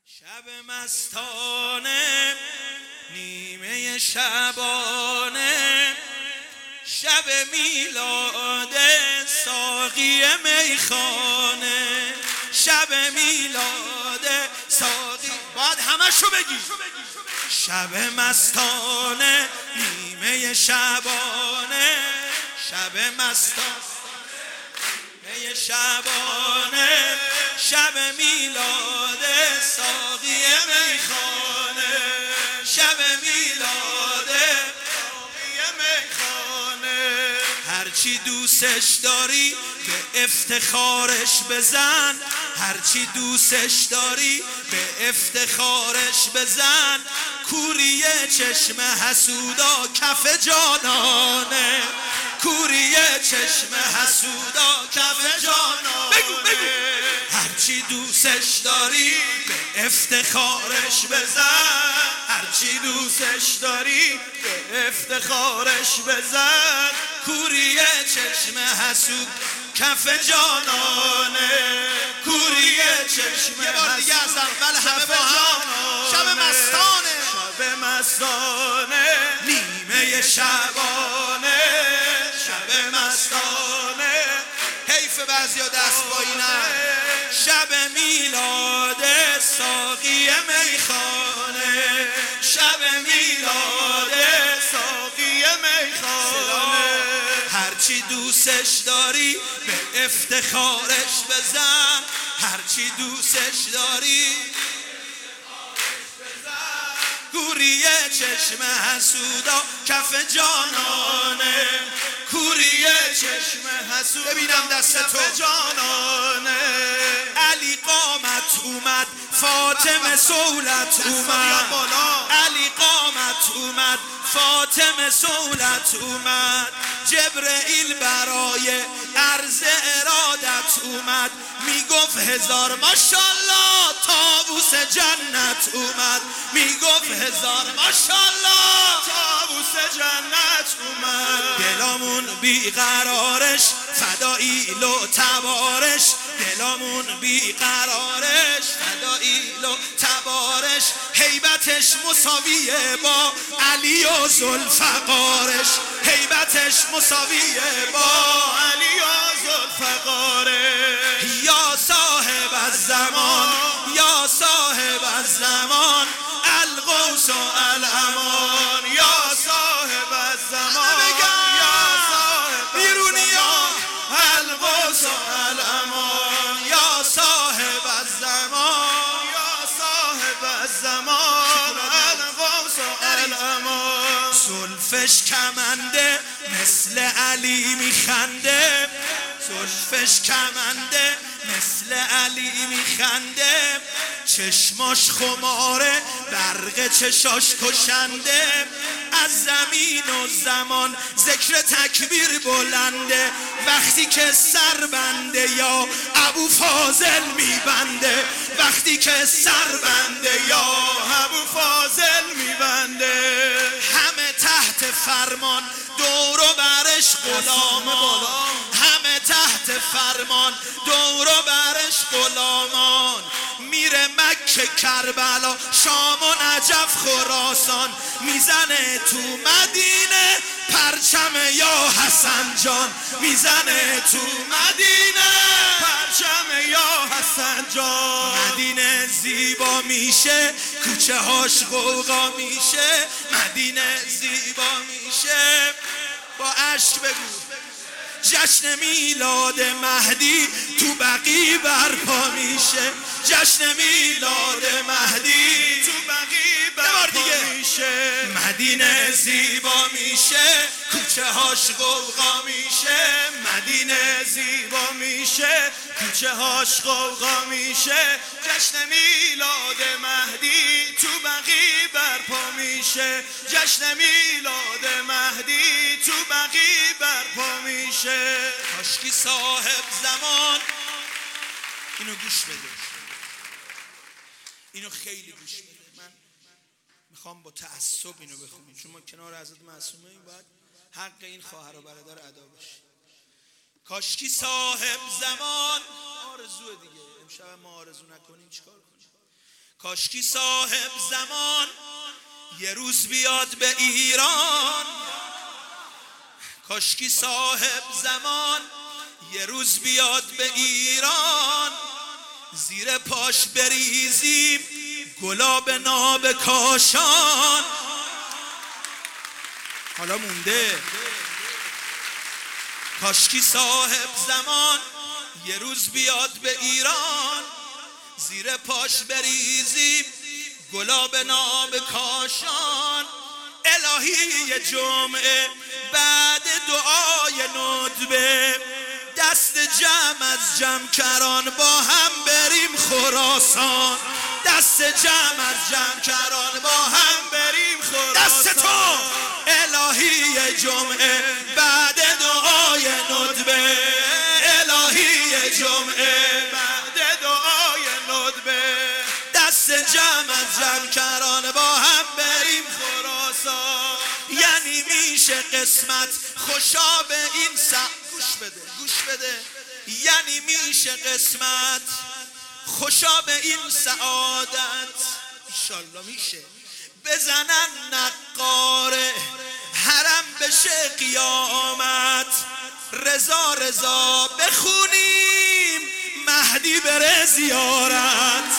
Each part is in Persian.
شب مستانه نیمه شبانه، شب میلاد ساقی میخانه، شب میلاد ساقی. باید همشو بگی. شب مستانه نیمه شبانه، شب مستانه نیمه شبانه، شب میلاد ساقی میخانه، شب میلاد ساقی میخانه. هرچی دوستش داری به افتخارش بزن، هرچی دوستش داری به افتخارش بزن. کوری چشم حسودا کف جانانه، کوری چشم حسودا کف جانانه. بگو هرچی دوستش داری به افتخارش بزن، هرچی دوستش داری به افتخارش بزن. کوری چشم حسود کف جانانه، کوری چشم حسود کف جانانه. شب مستانه، شب مستانه نیمه شبانه، شب مستانه. حیف بعضیا دست پایینن. شب میلاد ساقی میخانه، شب میلاد ساقی میخانه. هرچی دوستش داری به افتخارش بزن، هرچی دوستش داری کوری چشم حسودا کف جانانه، کوری چشم حسود. ببینم دستتو جانانه. علی قامت اومد، فاطمه سولت اومد، علی قامت اومد، فاطمه سولت اومد. جبرئیل برای عرض ارادت اومد، میگفت هزار ماشالله طاووس جنت اومد، میگفت هزار ماشالله طاووس جنت اومد. دلامون بیقرارش فداییل و تبارش، دلامون بیقرارش فداییل و تبارش. هیبتش مساویه با علی و ذوالفقارش، هیبتش مساویه با علی و ذوالفقارش. یا صاحب الزمان، یا صاحب الزمان، الغوث و الامان. یا صاحب الزمان، یا صاحب بیرونیا، الغوث و الامان. یا صاحب الزمان، یا صاحب الزمان، الغوث و الامان. زلفش کمنده مثل علی میخنده، زلفش کمنده مثل علی میخنده. چشماش خماره برق چشاش کشنده. از زمین و زمان ذکر تکبیر بلنده، وقتی که سر بنده یا ابو فاضل میبنده، وقتی که سر بنده یا ابو فاضل میبنده. همه تحت فرمان دور و برش غلامان، همه تحت فرمان دور و برش غلامان. میره مکه کربلا شام و نجف خراسان، میزنه تو مدینه پرچم یا حسن جان، میزنه تو مدینه پرچم یا حسن جان. مدینه زیبا میشه کوچه هاش غوغا میشه، مدینه زیبا میشه. با عشق بگو جشن میلاد مهدی تو بقیع برپا میشه، جشن میلاد مهدی تو بقیع برپا میشه. مدینه زیبا میشه کوچه هاش غوغا میشه، مدینه زیبا میشه کوچه هاش غوغا میشه. جشن میلاد مهدی تو بقیع برپا میشه، جشن میلاد مهدی تو بقیع برپا میشه. کاشکی صاحب زمان. اینو گوش بده، اینو خیلی گوش بده. من میخوام با تعصب اینو بخونیم، چون ما کنار حضرت معصومه این باید حق این خواهر و برادر ادا بشه. کاشکی صاحب زمان. آرزوه دیگه، امشب ما آرزو نکنیم چیکار کنیم؟ کاشکی صاحب زمان یه روز بیاد به ایران، کاشکی صاحب زمان یه روز بیاد به ایران، زیر پاش بریزیم گلاب ناب کاشان. حالا مونده. کاشکی صاحب زمان یه روز بیاد به ایران، زیر پاش بریزیم گلاب ناب کاشان. الهی جمعه بعد دعای ندبه، دست جمع از جمکران با هم بریم خراسان، دست جمع از جمکران با هم بریم خراسان. دست تو الهی جمعه بعد دعای ندبه، الهی جمعه بعد دعای ندبه، دست جمع از جمکران با هم بریم خراسان. یعنی میشه قسمت خوشا به این گوش بده گوش بده، یعنی میشه قسمت خوشا به این سعادت، انشالله میشه. بزنن نقاره حرم بشه قیامت، رضا رضا بخونیم مهدی بره زیارت،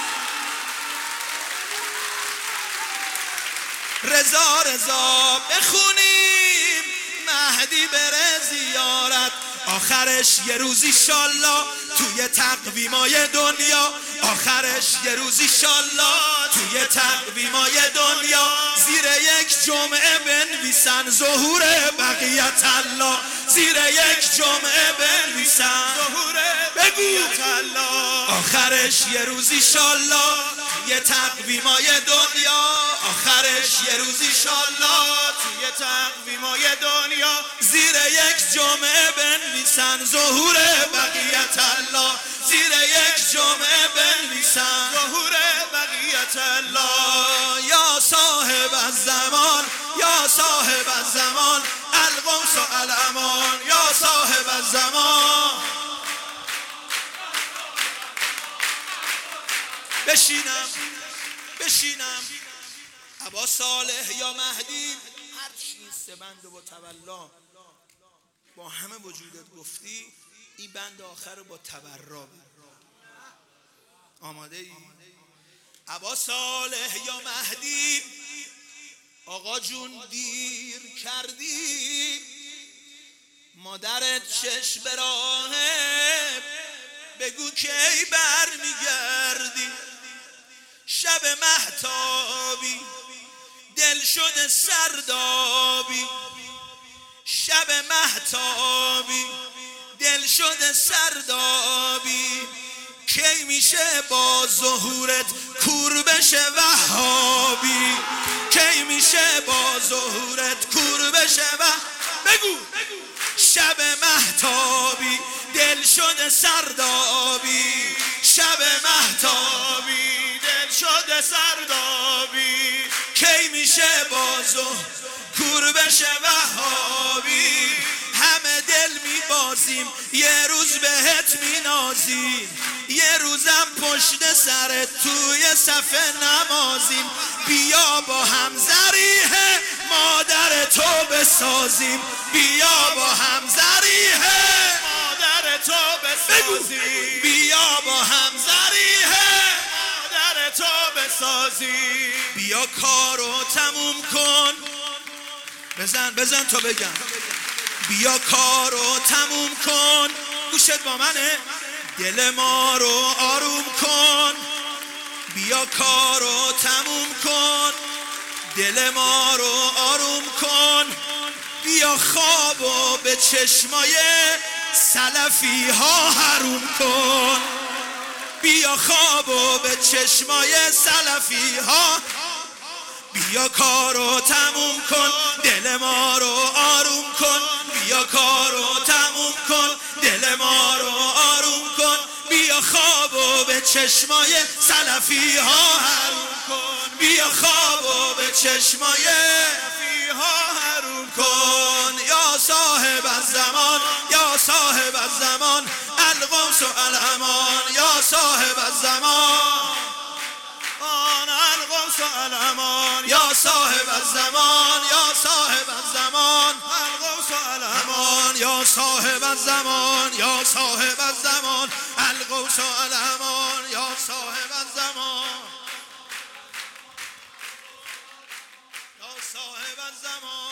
رضا رضا بخونیم مهدی بره زیارت. آخرش یه روز ایشالله توی تقویمای دنیا، آخرش یه روز ایشالله توی تقویمای دنیا، زیر یک جمعه بنویسن ظهور بقیت الله، زیر یک جمعه بنویسن ظهور بقیت الله. آخرش یه روز ایشالله توی تقویمای دنیا، آخرش یه روز ایشالله توی تقویمای دنیا، زیر یک جمعه بنویسن ظهور بقیت الله، زیر یک جمعه بنویسن ظهور بقیت الله. یا صاحب الزمان یا صاحب الزمان القمص و الامان، یا صاحب الزمان. بشینم ابا صالح یا مهدی، هر چی سه بند با تولا با همه وجودت گفتی، این بند آخر با تبرا. آماده ای؟ ابا صالح یا مهدی، آقا جون دیر کردی، مادرت چشم به راهه، بگو کی برمیگردی. شب مهتابی دل شده سردابی، شب مهتابی دل شده سردابی، کی میشه با ظهورت کور بشه وهابی، کی میشه با ظهورت کور بشه بگو. شب مهتابی دل شده سردابی، شب مهتابی دل شده سردابی، کی میشه با ظهورت کور بشه وهابی. همه دل میبازیم یه روز بهت مینازیم، یه روزم پشت سرت توی صف نمازیم، بیا با هم ذریح مادر تو بسازیم، بیا با هم ذریح مادر تو بسازیم، بیا با هم ذریح مادر تو بسازیم. بیا کارو تموم کن، بزن تا بگم. بیا کارو تموم کن، گوشت با منه، دل ما رو آروم کن. بیا کارو تموم کن، دل ما رو آروم کن. بیا خوابو به چشمای سلفی ها حروم کن، بیا خوابو به چشمای سلفی ها. بیا کارو تموم کن، دل ما رو آروم کن. بیا کارو تموم کن، دل ما رو آروم کن. بیا خوابو به چشمای سلفی ها حروم کن، بیا خوابو به چشمای سلفی ها حروم کن. یا صاحب الزمان یا صاحب الزمان القمص و الامان، یا صاحب الزمان. الغوث الامان یا صاحب الزمان یا صاحب الزمان الغوث الامان یا صاحب الزمان یا صاحب الزمان الغوث الامان یا صاحب الزمان یا صاحب الزمان